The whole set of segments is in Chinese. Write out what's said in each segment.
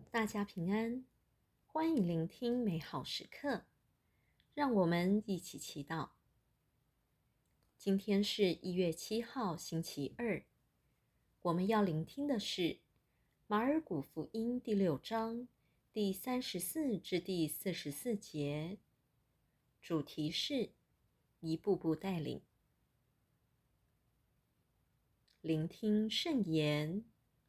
大家平安，欢迎聆听美好时刻。让我们一起祈祷。今天是1月7号，星期二。我们要聆听的是马尔谷福音第6章第34至第44节，主题是一步步带领。聆听圣言。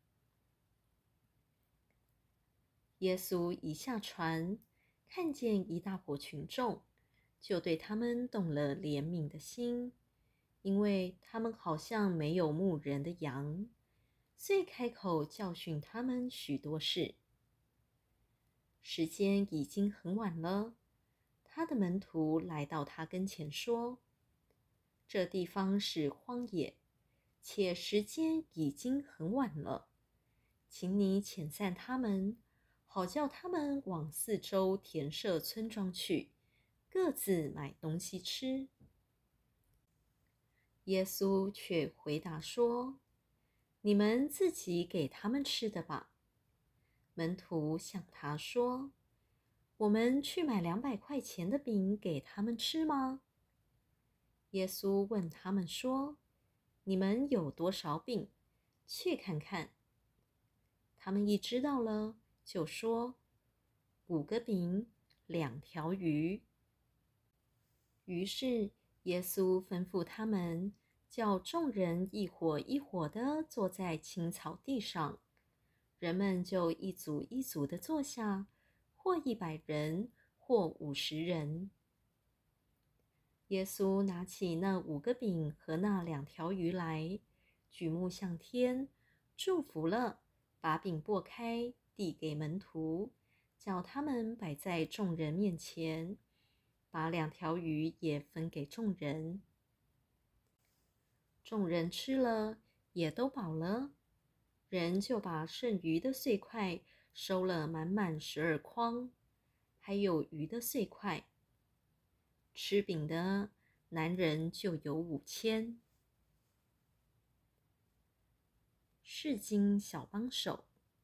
耶稣一下船，看见一大伙群众，就对他们动了怜悯的心，因为他们好像没有牧人的羊，遂开口教训他们许多事。时间已经很晚了，他的门徒来到他跟前说：“这地方是荒野，且时间已经很晚了，请你遣散他们，好叫他们往四周田舍村庄去，各自买东西吃。”耶稣却回答说：“你们自己给他们吃的吧。”门徒向他说：“我们去买200块钱的饼给他们吃吗？”耶稣问他们说：“你们有多少饼？去看看。”他们一知道了，就说：“5个饼，2条鱼。”于是耶稣吩咐他们，叫众人一伙一伙地坐在青草地上，人们就一组一组地坐下，或100人，或50人。耶稣拿起那5个饼和那2条鱼来，举目向天，祝福了，把饼擘开，递给门徒，叫他们摆在众人面前，把2条鱼也分给众人。众人吃了，也都饱了，人就把剩余的碎块收了满满12筐，还有鱼的碎块。吃饼的男人就有5000。释经小帮手。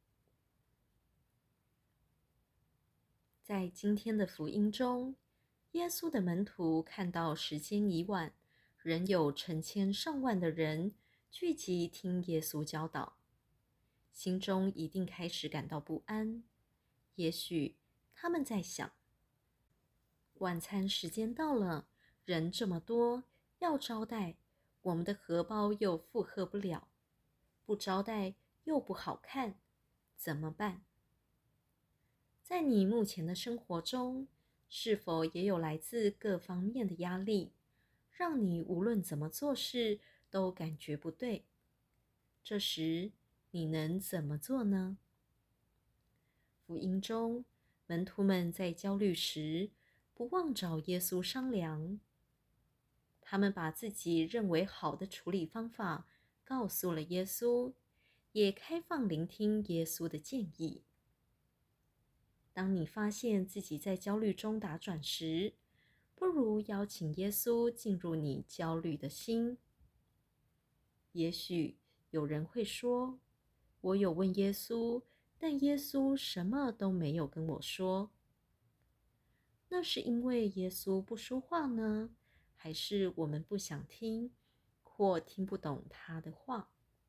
在今天的福音中，耶稣的门徒看到时间已晚，仍有成千上万的人聚集听耶稣教导，心中一定开始感到不安。也许他们在想，晚餐时间到了，人这么多，要招待，我们的荷包又负荷不了，不招待又不好看，怎么办？在你目前的生活中，是否也有来自各方面的压力，让你无论怎么做事都感觉不对？这时你能怎么做呢？福音中，门徒们在焦虑时，不忘找耶稣商量。他们把自己认为好的处理方法告诉了耶稣，也开放聆听耶稣的建议。当你发现自己在焦虑中打转时，不如邀请耶稣进入你焦虑的心。也许有人会说，我有问耶稣，但耶稣什么都没有跟我说。那是因为耶稣不说话呢，还是我们不想听，或听不懂他的话？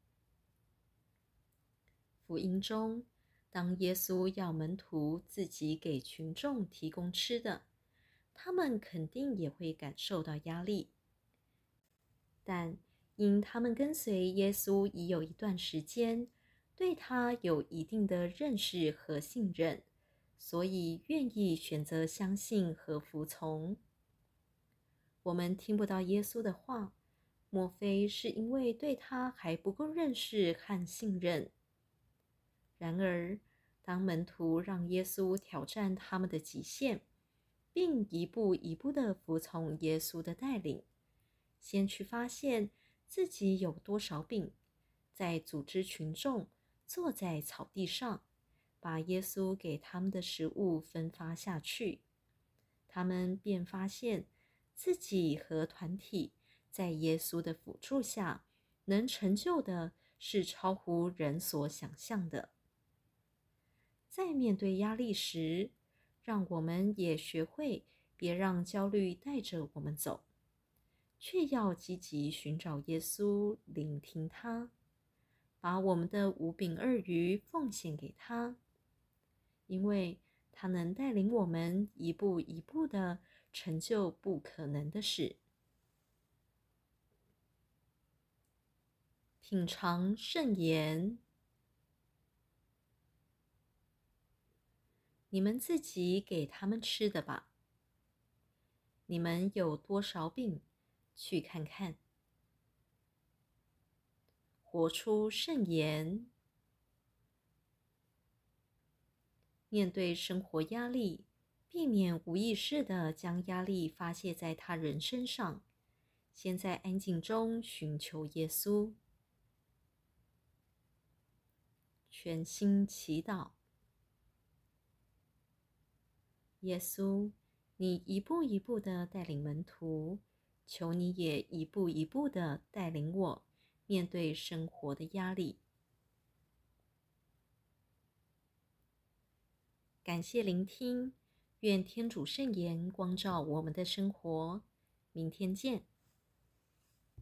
福音中，当耶稣要门徒自己给群众提供吃的，他们肯定也会感受到压力。但因他们跟随耶稣已有一段时间，对他有一定的认识和信任，所以愿意选择相信和服从。我们听不到耶稣的话，莫非是因为对他还不够认识和信任？然而，当门徒让耶稣挑战他们的极限，并一步一步地服从耶稣的带领，先去发现自己有多少饼，再组织群众坐在草地上，把耶稣给他们的食物分发下去，他们便发现自己和团体在耶稣的辅助下，能成就的是超乎人所想象的。 在面对压力时，让我们也学会别让焦虑带着我们走，却要积极寻找耶稣，聆听他，把我们的五饼二鱼奉献给他，因为他能带领我们一步一步的成就不可能的事。品尝圣言，你们自己给他们吃的吧。你们有多少饼？去看看。活出圣言。面对生活压力，避免无意识地将压力发泄在他人身上，先在安静中寻求耶稣。全心祈祷。耶稣，你一步一步地带领门徒，求你也一步一步地带领我面对生活的压力。感谢聆听，愿天主圣言光照我们的生活。明天见。